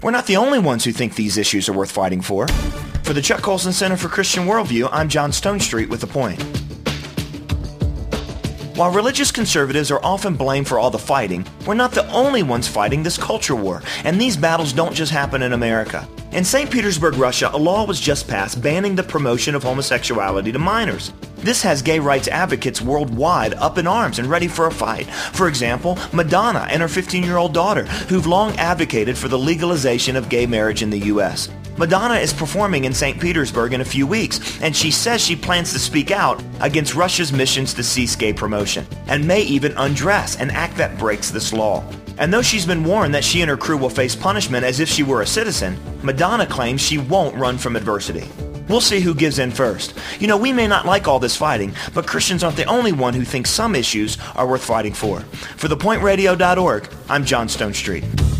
We're not the only ones who think these issues are worth fighting for. For the Chuck Colson Center for Christian Worldview, I'm John Stonestreet with The Point. While religious conservatives are often blamed for all the fighting, we're not the only ones fighting this culture war, and these battles don't just happen in America. In St. Petersburg, Russia, a law was just passed banning the promotion of homosexuality to minors. This has gay rights advocates worldwide up in arms and ready for a fight. For example, Madonna and her 15-year-old daughter, who've long advocated for the legalization of gay marriage in the U.S. Madonna is performing in St. Petersburg in a few weeks, and she says she plans to speak out against Russia's missions to cease gay promotion, and may even undress, an act that breaks this law. And though she's been warned that she and her crew will face punishment as if she were a citizen, Madonna claims she won't run from adversity. We'll see who gives in first. You know, we may not like all this fighting, but Christians aren't the only one who thinks some issues are worth fighting for. For ThePointRadio.org, I'm John Stonestreet.